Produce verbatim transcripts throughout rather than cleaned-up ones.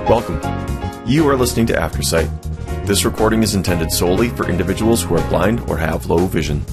Welcome. You are listening to Aftersight. This recording is intended solely for individuals who are blind or have low vision.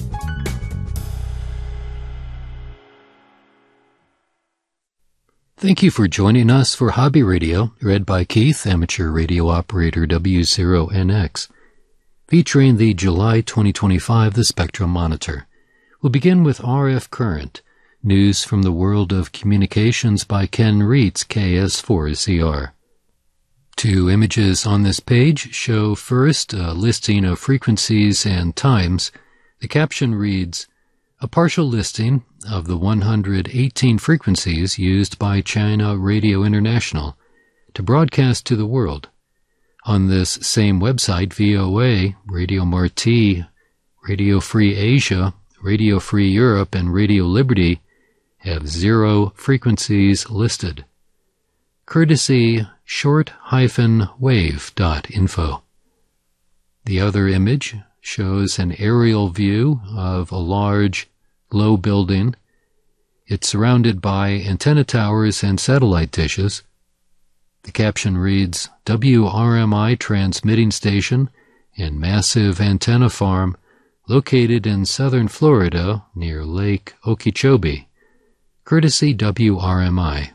Thank you for joining us for Hobby Radio, read by Keith, amateur radio operator W zero N X, featuring the July twenty twenty-five The Spectrum Monitor. We'll begin with R F Current, news from the world of communications by Ken Reitz, K S four Z R. Two images on this page show first a listing of frequencies and times. The caption reads, "A partial listing of the one hundred eighteen frequencies used by China Radio International to broadcast to the world." On this same website, V O A, Radio Marti, Radio Free Asia, Radio Free Europe, and Radio Liberty have zero frequencies listed. Courtesy short dash wave dot info. The other image shows an aerial view of a large, low building. It's surrounded by antenna towers and satellite dishes. The caption reads, "W R M I transmitting station and massive antenna farm located in southern Florida near Lake Okeechobee. Courtesy W R M I.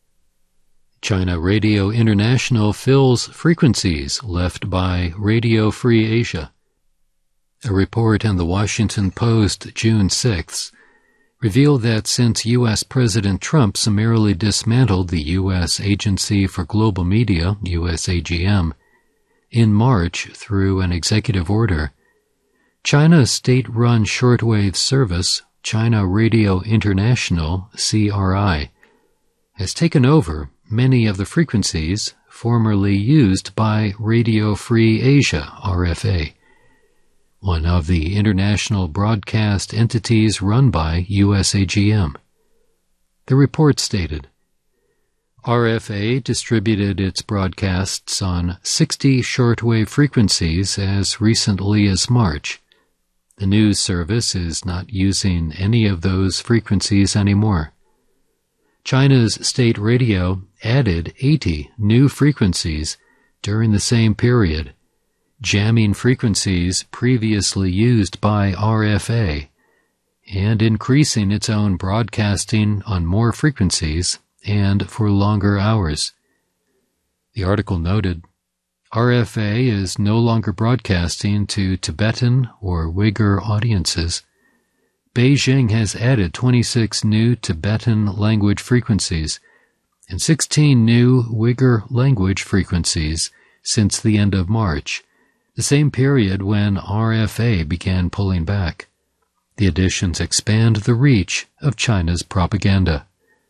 China Radio International fills frequencies left by Radio Free Asia." A report in the Washington Post, June sixth, revealed that since U S President Trump summarily dismantled the U S Agency for Global Media, U S A G M, in March through an executive order, China's state-run shortwave service, China Radio International, C R I, has taken over many of the frequencies formerly used by Radio Free Asia, R F A, one of the international broadcast entities run by U S A G M. The report stated, R F A distributed its broadcasts on sixty shortwave frequencies as recently as March. The news service is not using any of those frequencies anymore. China's state radio added eighty new frequencies during the same period, jamming frequencies previously used by R F A, and increasing its own broadcasting on more frequencies and for longer hours. The article noted, R F A is no longer broadcasting to Tibetan or Uyghur audiences. Beijing has added twenty-six new Tibetan language frequencies and sixteen new Uyghur language frequencies since the end of March, the same period when R F A began pulling back. The additions expand the reach of China's propaganda.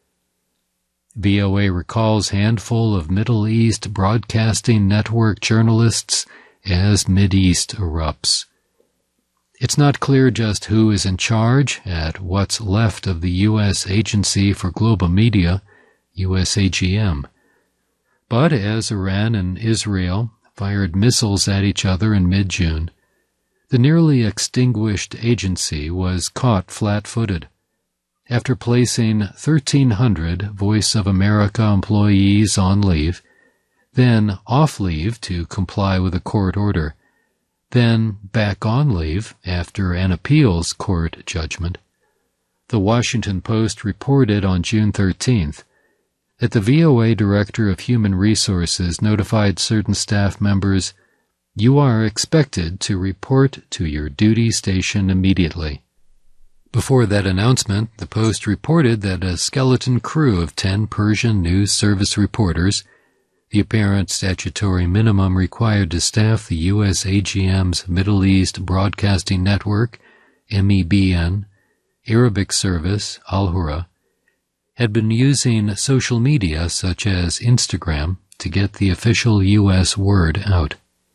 V O A recalls handful of Middle East Broadcasting Network journalists as Mideast erupts. It's not clear just who is in charge at what's left of the U S Agency for Global Media, U S A G M. But as Iran and Israel fired missiles at each other in mid-June, the nearly extinguished agency was caught flat-footed. After placing thirteen hundred Voice of America employees on leave, then off leave to comply with a court order, then back on leave after an appeals court judgment, the Washington Post reported on June thirteenth that the V O A Director of Human Resources notified certain staff members, "You are expected to report to your duty station immediately." Before that announcement, the Post reported that a skeleton crew of ten Persian News Service reporters, the apparent statutory minimum required to staff the U S A G M's Middle East Broadcasting Network, M E B N, Arabic Service, Al-Hura, had been using social media such as Instagram to get the official U S word out.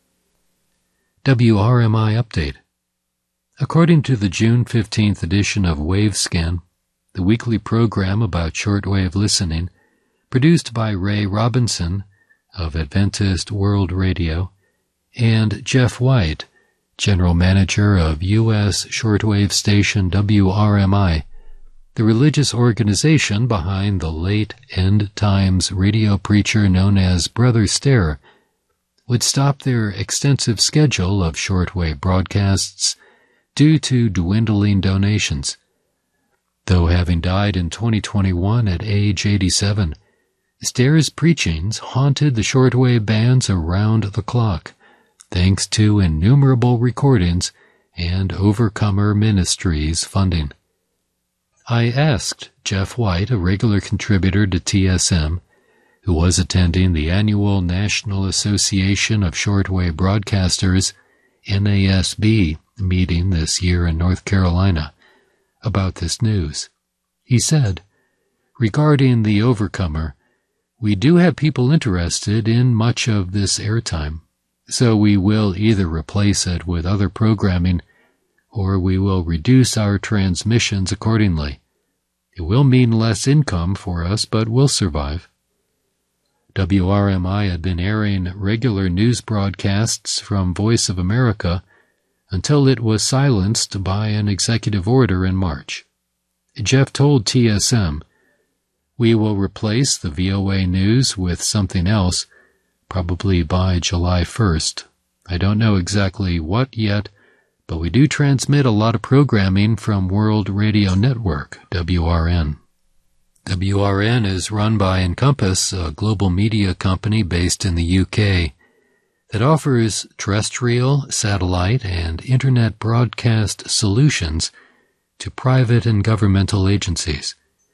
W R M I Update. According to the June fifteenth edition of Wavescan, the weekly program about shortwave listening, produced by Ray Robinson of Adventist World Radio, and Jeff White, General Manager of U S shortwave station W R M I, the religious organization behind the late End Times radio preacher known as Brother Stare, would stop their extensive schedule of shortwave broadcasts due to dwindling donations. Though having died in twenty twenty-one at age eighty-seven, Stare's preachings haunted the shortwave bands around the clock, thanks to innumerable recordings and Overcomer Ministries funding. I asked Jeff White, a regular contributor to T S M, who was attending the annual National Association of Shortwave Broadcasters, N A S B, meeting this year in North Carolina, about this news. He said, regarding the Overcomer, we do have people interested in much of this airtime, so we will either replace it with other programming or we will reduce our transmissions accordingly. It will mean less income for us, but we'll survive. W R M I had been airing regular news broadcasts from Voice of America until it was silenced by an executive order in March. Jeff told T S M, "We will replace the V O A news with something else, probably by July first. I don't know exactly what yet, but we do transmit a lot of programming from World Radio Network, W R N. W R N is run by Encompass, a global media company based in the U K that offers terrestrial, satellite, and internet broadcast solutions to private and governmental agencies.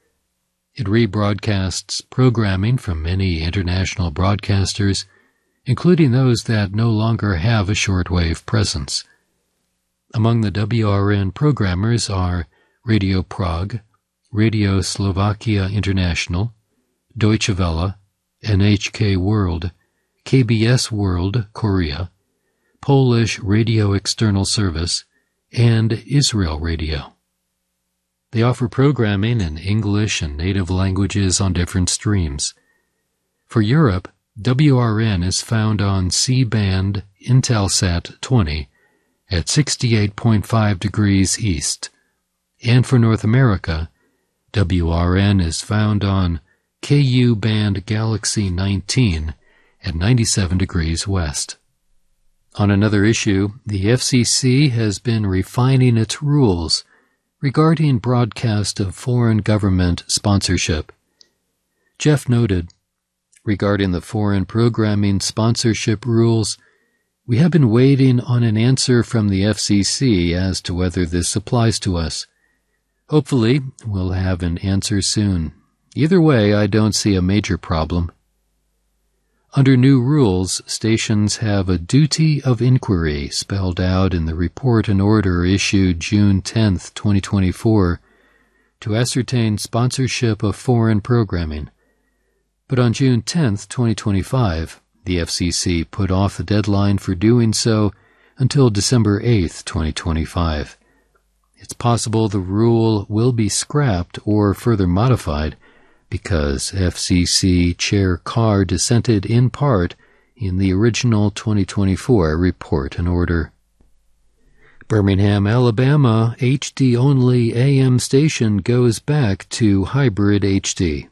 It rebroadcasts programming from many international broadcasters, including those that no longer have a shortwave presence. Among the W R N programmers are Radio Prague, Radio Slovakia International, Deutsche Welle, N H K World, K B S World Korea, Polish Radio External Service, and Israel Radio. They offer programming in English and native languages on different streams. For Europe, W R N is found on C-band Intelsat twenty at sixty-eight point five degrees east, and for North America, W R N is found on K U-band Galaxy nineteen at ninety-seven degrees west. On another issue, the F C C has been refining its rules regarding broadcast of foreign government sponsorship. Jeff noted, regarding the foreign programming sponsorship rules, we have been waiting on an answer from the F C C as to whether this applies to us. Hopefully, we'll have an answer soon. Either way, I don't see a major problem. Under new rules, stations have a duty of inquiry spelled out in the report and order issued June tenth, twenty twenty-four, to ascertain sponsorship of foreign programming. But on June tenth, twenty twenty-five, the F C C put off the deadline for doing so until December eighth, twenty twenty-five. It's possible the rule will be scrapped or further modified because F C C Chair Carr dissented in part in the original twenty twenty-four report and order. Birmingham, Alabama H D-only A M station goes back to hybrid H D.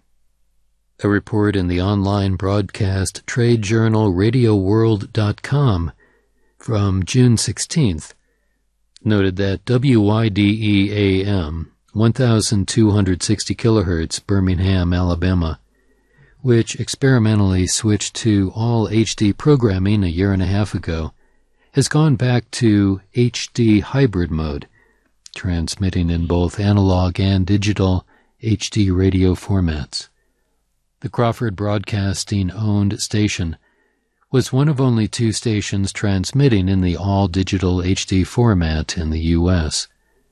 A report in the online broadcast trade journal radio world dot com from June sixteenth noted that W Y D E A M, twelve sixty kilohertz, Birmingham, Alabama, which experimentally switched to all H D programming a year and a half ago, has gone back to H D hybrid mode, transmitting in both analog and digital H D radio formats. The Crawford Broadcasting-owned station was one of only two stations transmitting in the all-digital H D format in the U S.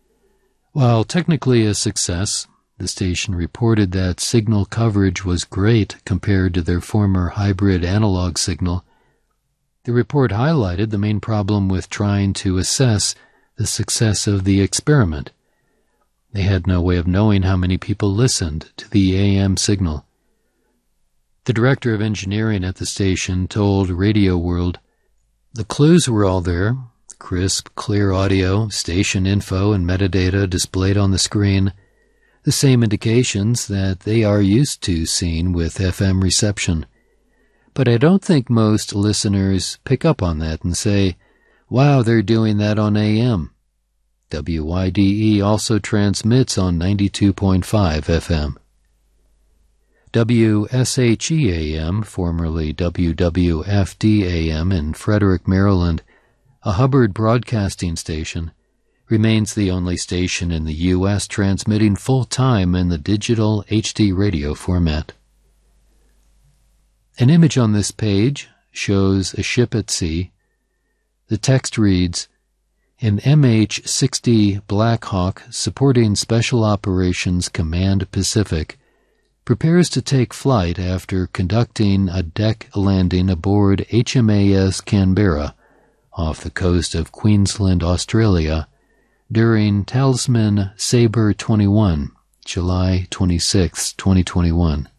While technically a success, the station reported that signal coverage was great compared to their former hybrid analog signal. The report highlighted the main problem with trying to assess the success of the experiment. They had no way of knowing how many people listened to the A M signal. The director of engineering at the station told Radio World, "The clues were all there, crisp, clear audio, station info and metadata displayed on the screen. the same indications that they are used to seeing with F M reception. But I don't think most listeners pick up on that and say, wow, they're doing that on A M. W Y D E also transmits on ninety-two point five F M. W S H E A M, formerly W W F D A M in Frederick, Maryland, a Hubbard broadcasting station, remains the only station in the U S transmitting full-time in the digital H D radio format. An image on this page shows a ship at sea. The text reads, an M H sixty Black Hawk supporting Special Operations Command Pacific prepares to take flight after conducting a deck landing aboard H M A S Canberra off the coast of Queensland, Australia, during Talisman Sabre twenty-one, July twenty-sixth, twenty twenty-one.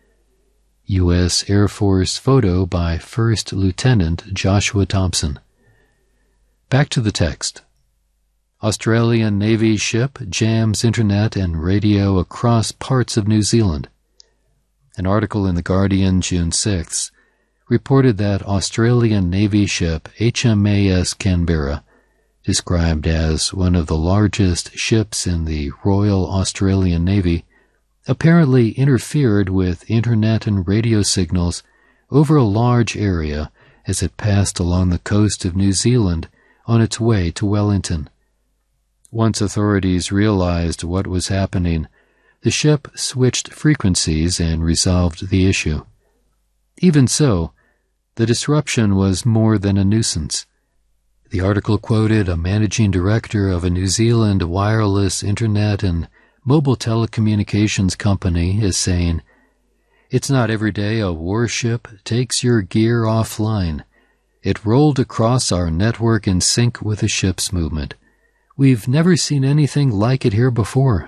U S Air Force photo by First Lieutenant Joshua Thompson. Back to the text. Australian Navy ship jams internet and radio across parts of New Zealand. An article in The Guardian, June sixth, reported that Australian Navy ship H M A S Canberra, described as one of the largest ships in the Royal Australian Navy, apparently interfered with internet and radio signals over a large area as it passed along the coast of New Zealand on its way to Wellington. Once authorities realized what was happening, the ship switched frequencies and resolved the issue. Even so, the disruption was more than a nuisance. The article quoted a managing director of a New Zealand wireless internet and mobile telecommunications company as saying, "It's not every day a warship takes your gear offline. It rolled across our network in sync with the ship's movement. We've never seen anything like it here before."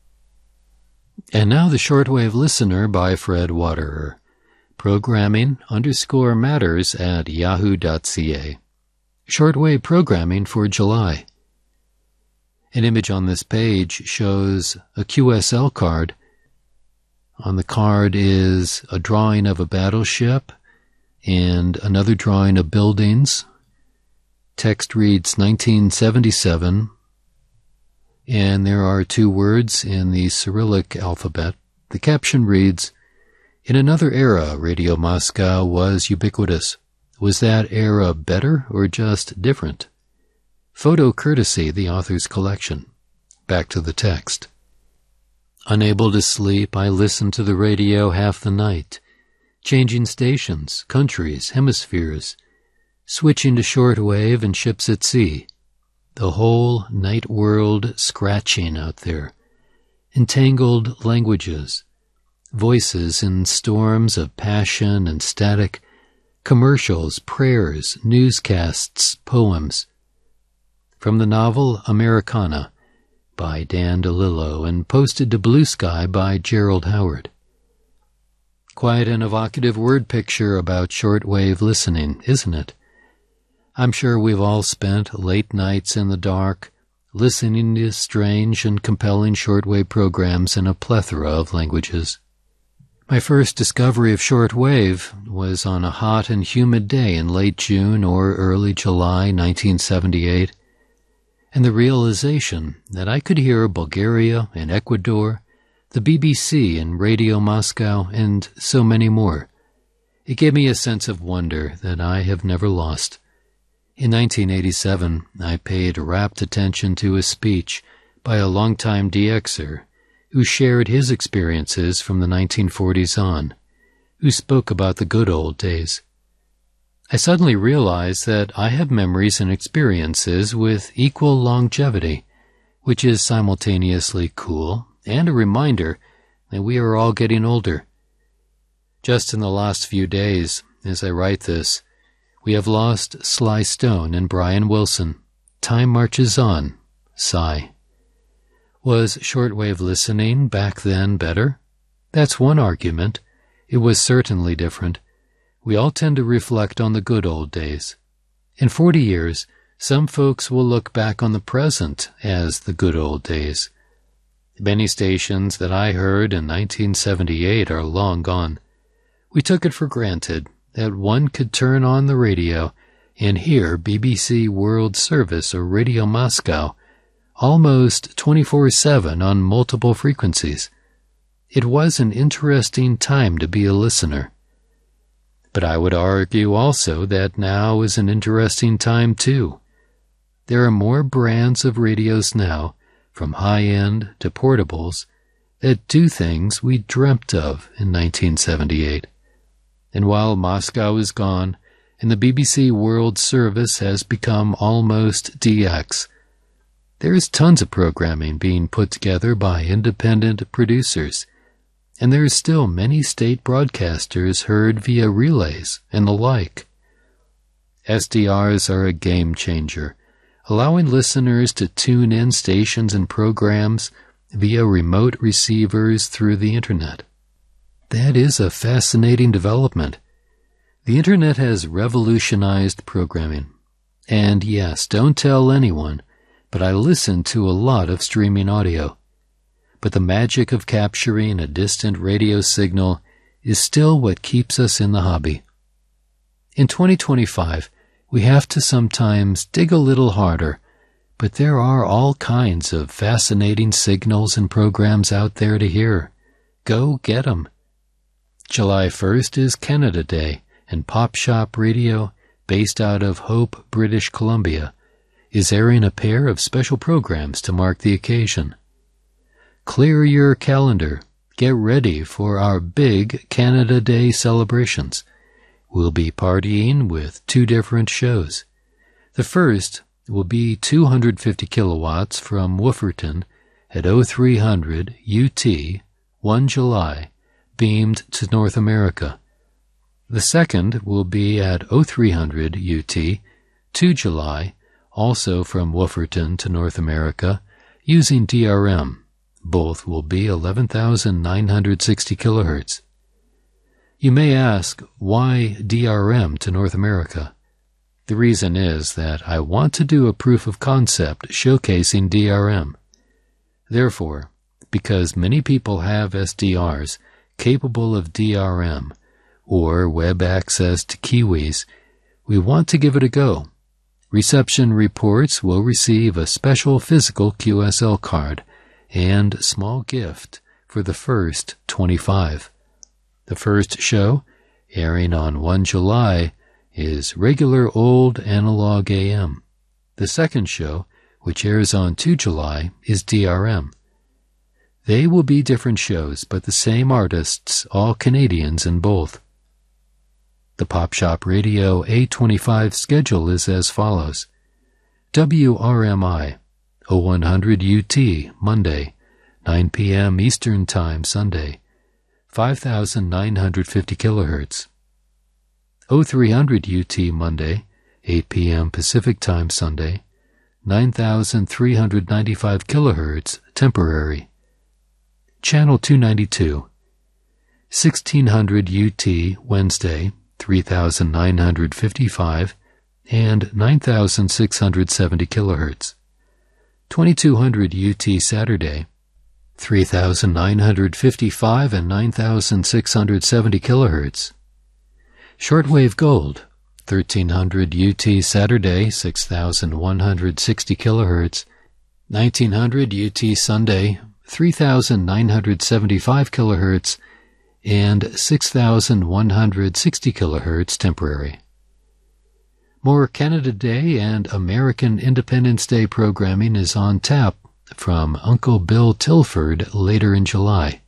And now the Shortwave Listener by Fred Waterer. Programming underscore matters at yahoo dot c a. Shortwave programming for July. An image on this page shows a Q S L card. On the card is a drawing of a battleship and another drawing of buildings. Text reads nineteen seventy-seven, and there are two words in the Cyrillic alphabet. The caption reads, "In another era, Radio Moscow was ubiquitous. Was that era better or just different?" Photo courtesy, the author's collection. Back to the text. Unable to sleep, I listened to the radio half the night, changing stations, countries, hemispheres, switching to shortwave and ships at sea. The whole night world scratching out there. Entangled languages, voices in storms of passion and static, commercials, prayers, newscasts, poems. From the novel Americana by Dan DeLillo and posted to Blue Sky by Gerald Howard. Quite an evocative word picture about shortwave listening, isn't it? I'm sure we've all spent late nights in the dark listening to strange and compelling shortwave programs in a plethora of languages. My first discovery of shortwave was on a hot and humid day in late June or early July nineteen seventy-eight, and the realization that I could hear Bulgaria and Ecuador, the B B C and Radio Moscow, and so many more. It gave me a sense of wonder that I have never lost. In nineteen eighty-seven, I paid rapt attention to a speech by a longtime D Xer who shared his experiences from the nineteen forties on, who spoke about the good old days. I suddenly realized that I have memories and experiences with equal longevity, which is simultaneously cool and a reminder that we are all getting older. Just in the last few days, as I write this, we have lost Sly Stone and Brian Wilson. Time marches on. Sigh. Was shortwave listening back then better? That's one argument. It was certainly different. We all tend to reflect on the good old days. In forty years, some folks will look back on the present as the good old days. Many stations that I heard in nineteen seventy-eight are long gone. We took it for granted that one could turn on the radio and hear B B C World Service or Radio Moscow almost twenty-four seven on multiple frequencies. It was an interesting time to be a listener. But I would argue also that now is an interesting time too. There are more brands of radios now, from high-end to portables, that do things we dreamt of in nineteen seventy-eight. And while Moscow is gone, and the B B C World Service has become almost D X, there is tons of programming being put together by independent producers, and there is still many state broadcasters heard via relays and the like. S D Rs are a game changer, allowing listeners to tune in stations and programs via remote receivers through the Internet. That is a fascinating development. The Internet has revolutionized programming. And yes, don't tell anyone, but I listen to a lot of streaming audio. But the magic of capturing a distant radio signal is still what keeps us in the hobby. In twenty twenty-five, we have to sometimes dig a little harder, but there are all kinds of fascinating signals and programs out there to hear. Go get 'em. July first is Canada Day, and Pop Shop Radio, based out of Hope, British Columbia, is airing a pair of special programs to mark the occasion. Clear your calendar. Get ready for our big Canada Day celebrations. We'll be partying with two different shows. The first will be two hundred fifty kilowatts from Wooferton at oh three hundred U T, first July, beamed to North America. The second will be at oh three hundred U T, second July, also from Wooferton to North America, using D R M. Both will be eleven thousand nine hundred sixty kilohertz. You may ask, why D R M to North America? The reason is that I want to do a proof of concept showcasing D R M. Therefore, because many people have S D Rs capable of D R M or web access to Kiwis, we want to give it a go. Reception reports will receive a special physical Q S L card and small gift for the first twenty-five. The first show, airing on first July, is regular old analog A M. The second show, which airs on second July, is D R M. They will be different shows, but the same artists, all Canadians in both. The Pop Shop Radio A twenty-five schedule is as follows. W R M I, oh one hundred U T, Monday, nine p.m. Eastern Time, Sunday, five thousand nine hundred fifty kilohertz. oh three hundred U T, Monday, eight p.m. Pacific Time, Sunday, nine thousand three hundred ninety-five kilohertz, temporary. Channel two ninety-two, sixteen hundred U T, Wednesday, three thousand nine hundred fifty-five, and nine thousand six hundred seventy kilohertz. twenty-two hundred U T, Saturday, three thousand nine hundred fifty-five and nine thousand six hundred seventy kilohertz. Shortwave Gold, thirteen hundred U T, Saturday, six thousand one hundred sixty kilohertz, nineteen hundred U T, Sunday, three thousand nine hundred seventy-five kilohertz, and six thousand one hundred sixty kilohertz temporary. More Canada Day and American Independence Day programming is on tap from Uncle Bill Tilford later in July.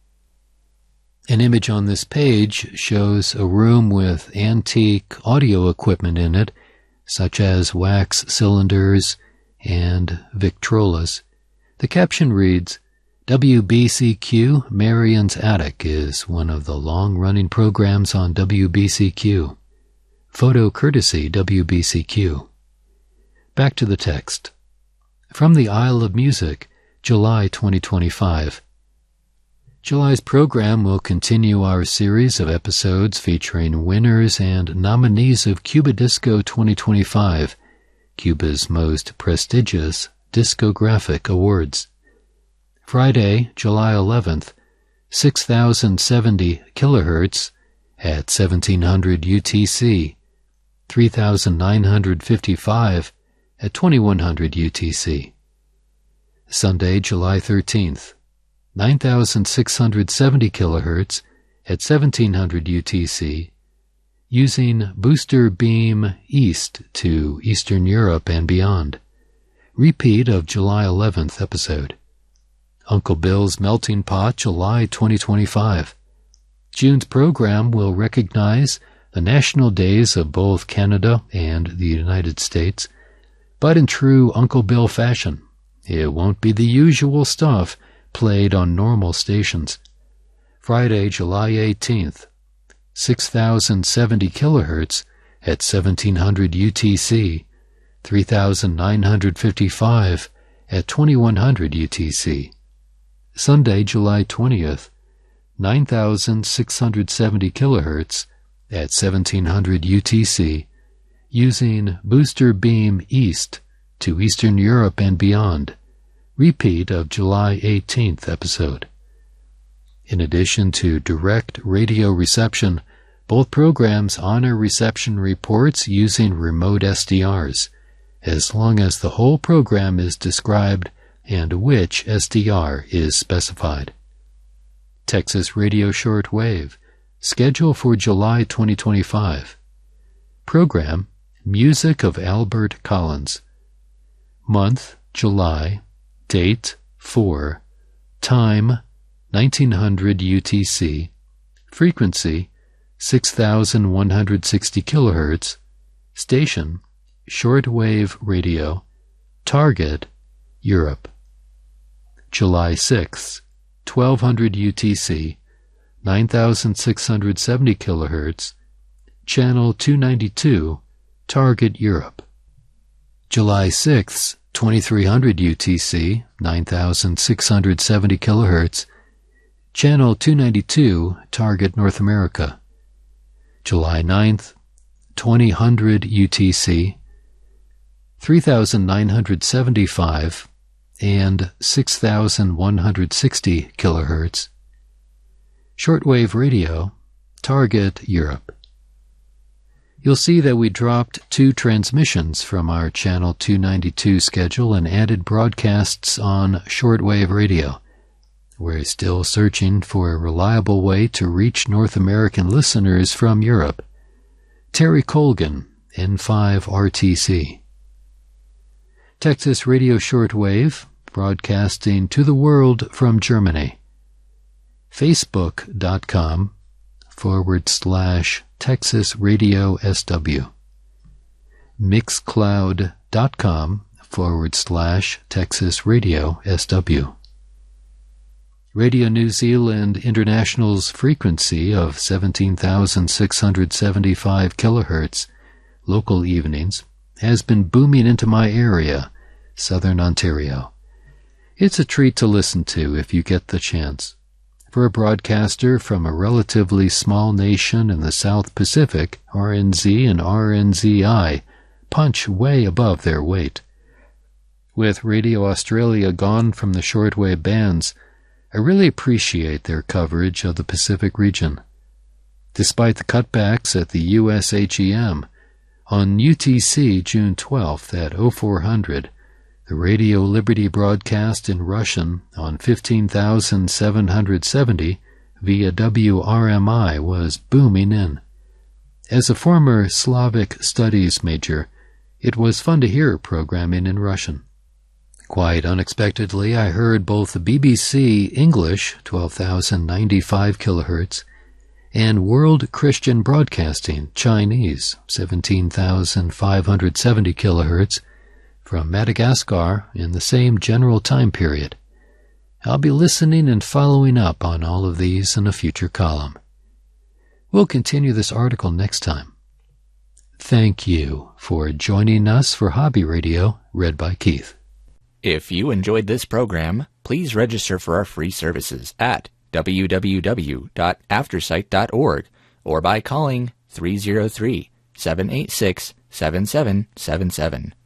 An image on this page shows a room with antique audio equipment in it, such as wax cylinders and Victrolas. The caption reads, W B C Q Marion's Attic is one of the long-running programs on W B C Q. Photo courtesy W B C Q. Back to the text. From the Isle of Music, July twenty twenty-five. July's program will continue our series of episodes featuring winners and nominees of Cuba Disco twenty twenty-five, Cuba's most prestigious discographic awards. Friday, July eleventh, six thousand seventy kilohertz at seventeen hundred U T C, three thousand nine hundred fifty-five at twenty-one hundred U T C. Sunday, July thirteenth, nine thousand six hundred seventy kilohertz at seventeen hundred U T C, using Booster Beam East to Eastern Europe and beyond. Repeat of July eleventh episode. Uncle Bill's Melting Pot, July twenty twenty-five. June's program will recognize the national days of both Canada and the United States, but in true Uncle Bill fashion. It won't be the usual stuff played on normal stations. Friday, July eighteenth, six thousand seventy kilohertz at seventeen hundred U T C, three thousand nine hundred fifty-five at twenty-one hundred U T C. Sunday, July twentieth, nine thousand six hundred seventy kilohertz at seventeen hundred U T C, using Booster Beam East to Eastern Europe and beyond. Repeat of July eighteenth episode. In addition to direct radio reception, both programs honor reception reports using remote S D Rs, as long as the whole program is described and which S D R is specified. Texas Radio Shortwave, schedule for July twenty twenty-five. Program, Music of Albert Collins. Month, July. Date, four. Time, nineteen hundred U T C. Frequency, six thousand one hundred sixty kilohertz. Station, shortwave radio. Target, Europe. July sixth, twelve hundred U T C, nine thousand six hundred seventy kilohertz. Channel two ninety-two, Target Europe. July sixth, twenty-three hundred U T C, nine thousand six hundred seventy kilohertz. Channel two ninety-two, Target North America. July ninth, twenty hundred U T C, three thousand nine hundred seventy-five and six thousand one hundred sixty kilohertz. Shortwave radio, Target Europe. You'll see that we dropped two transmissions from our Channel two ninety-two schedule and added broadcasts on shortwave radio. We're still searching for a reliable way to reach North American listeners from Europe. Terry Colgan, N five R T C. Texas Radio Shortwave, broadcasting to the world from Germany. Facebook.com forward slash Texas Radio S W. Mixcloud.com forward slash Texas Radio S W. Radio New Zealand International's frequency of seventeen thousand six hundred seventy-five kilohertz, local evenings, has been booming into my area, southern Ontario. It's a treat to listen to if you get the chance. For a broadcaster from a relatively small nation in the South Pacific, R N Z and R N Z I punch way above their weight. With Radio Australia gone from the shortwave bands, I really appreciate their coverage of the Pacific region. Despite the cutbacks at the U S H E M, on U T C June twelfth at oh four hundred, the Radio Liberty broadcast in Russian on fifteen thousand seven hundred seventy via W R M I was booming in. As a former Slavic studies major, it was fun to hear programming in Russian. Quite unexpectedly, I heard both the B B C English, twelve thousand ninety-five kilohertz, and World Christian Broadcasting Chinese, seventeen thousand five hundred seventy kilohertz, from Madagascar in the same general time period. I'll be listening and following up on all of these in a future column. We'll continue this article next time. Thank you for joining us for Hobby Radio, read by Keith. If you enjoyed this program, please register for our free services at w w w dot aftersight dot org or by calling three oh three, seven eight six, seven seven seven seven.